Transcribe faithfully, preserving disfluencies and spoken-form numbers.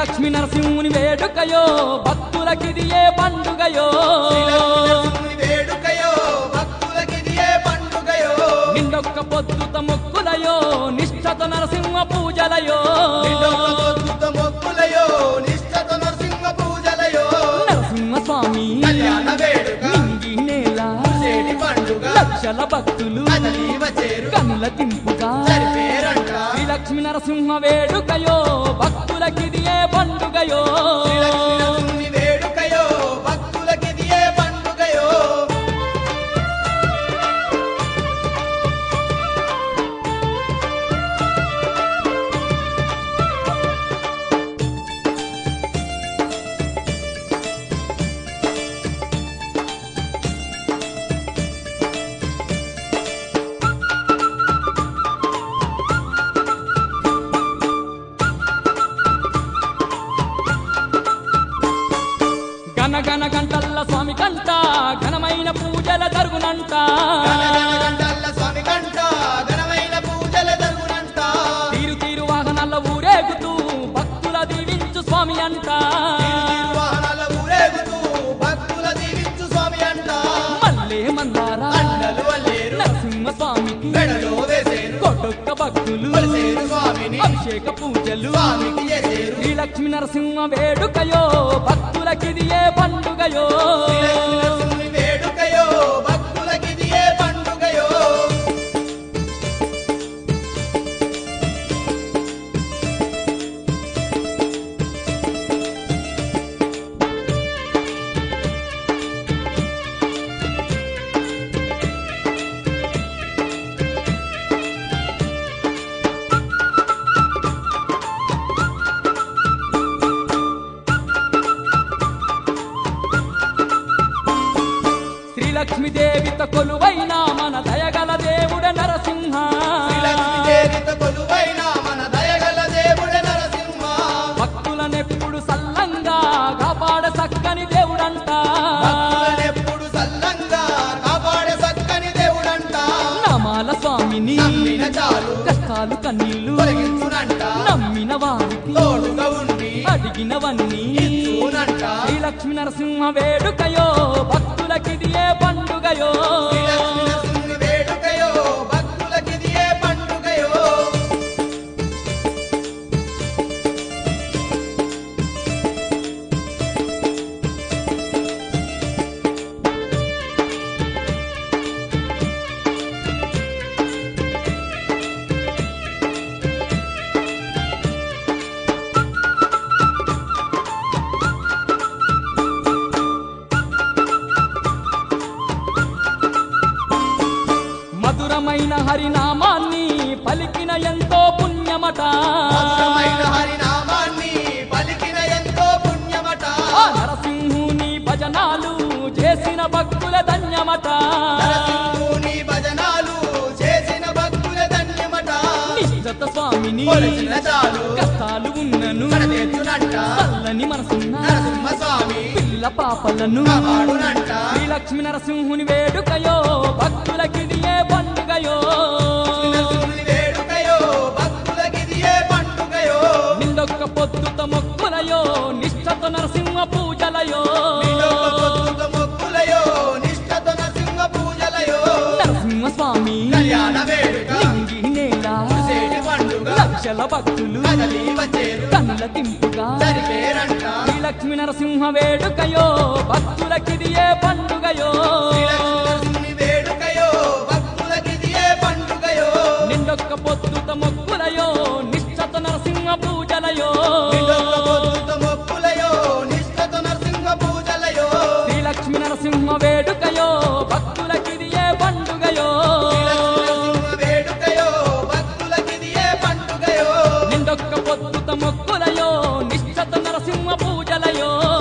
లక్ష్మీ నరసింహుని వేడుకయో భక్తులకిదియే పండుగయో వేడుకయో భక్తులకిదియే పండుగయో నిండొక్క పొద్దుత మొక్కులయో నిష్ఠత నరసింహ పూజలయో నిండొక్క మొక్కులయో నిష్ఠత నరసింహ పూజలయో నరసింహ స్వామి కళ్యాణ వేడుక నింగి నేల చేడి పండుగ లక్షల భక్తులు కనుల తింపుగా సరిపేరంట శ్రీ లక్ష్మీ నరసింహ వేడుకయో భక్తులకిదియే పండుగయో వేడుకయో భక్తులకిదియే పండుగయో గనగన గంటల్ల స్వామి కంట ఘనమైన పూజల జరుగునంట గంటల్ల స్వామి కంట ఘనమైన పూజల జరుగునంట తీరు తీరు వాహనాల ఊరేగుతూ భక్తుల దీవించు స్వామి అంట వాహనాల ఊరేగుతూ భక్తుల దీవించు స్వామి అంట మల్లే మందారా అండలు వల్లేరు నరసింహ స్వామికి మెడలో వేసేరు కొట్టొక్క భక్తులు కొలిసేరు స్వామిని అభిషేక పూజలు స్వామికి చేసేరు శ్రీ లక్ష్మీ నరసింహ వేడుకయో భక్తులకిదియే పండుగయో శ్రీలక్ష్మి వేడుకయో భక్తులకిదియే పండుగయో లక్ష్మీదేవిత కొలువైన మన దయగల దేవుడ నరసింహ శ్రీలక్ష్మీదేవిత కొలువైన మన దయగల దేవుడ నరసింహ భక్తులనెప్పుడు సల్లంగా కాపాడ సక్కని దేవుడంట భక్తులనెప్పుడు సల్లంగా కాపాడే సక్కని దేవుడంట నమాల స్వామిని నమ్మిన చాలు కష్టాలు కన్నీళ్లు తొలగించునంట నమ్మిన వారికి తోడుగా ఉండి అడిగినవన్నీ ఇచ్చునంట శ్రీ లక్ష్మీ నరసింహ వేడుకయో భక్తులకిదియే పండుగయో శ్రీలక్ష్మి వేడుకయో భక్తులకిదియే పండుగయో మధురమైన హరినామాన్ని పలికిన ఎంతో పుణ్యమట మధురమైన హరినామాన్ని పలికిన ఎంతో పుణ్యమట ఆ నరసింహుని భజనాలు చేసిన భక్తుల ధన్యమట నరసింహుని భజనాలు చేసిన భక్తుల ధన్యమట నిష్ఠత స్వామిని కొలిచిన చాలు కష్టాలు ఉన్నను కడతెచ్చునంట చల్లని మనసున్న నరసింహ స్వామి పిల్ల పాపలను కాపాడునంట శ్రీ లక్ష్మీ నరసింహుని వేడుకయో భక్తులకిదియే పండుగయో శ్రీలక్ష్మి వేడుకయో భక్తులకిదియే పండుగయో నిండొక్క పొద్దుత మొక్కులయో నిష్ఠత నరసింహ పూజలయో నిండొక్క పొద్దుత మొక్కులయో నిష్ఠత నరసింహ పూజలయో నరసింహ స్వామి కళ్యాణ వేడుక నింగి నేల చేటి పండుగ లక్షల భక్తులు కదలి వచ్చేరు కనుల తింపుగా సరిపేరంట శ్రీ లక్ష్మీ నరసింహ వేడుకయో భక్తులకిదియే పండుగయో శ్రీలక్ష్మి వేడుకయో భక్తులకిదియే పండుగయో నిండొక్క పొద్దుత మొక్కులయో నిష్ఠత నరసింహ పూజలయో నిండొక్క పొద్దుత మొక్కులయో నిష్ఠత నరసింహ పూజలయో శ్రీ లక్ష్మీ నరసింహ వేడుకయో భక్తులకిదియే పండుగయో శ్రీలక్ష్మి వేడుకయో భక్తులకిదియే పండుగయో నిండొక్క పొద్దుత మొక్కులయో నిష్ఠత నరసింహ పూజలయో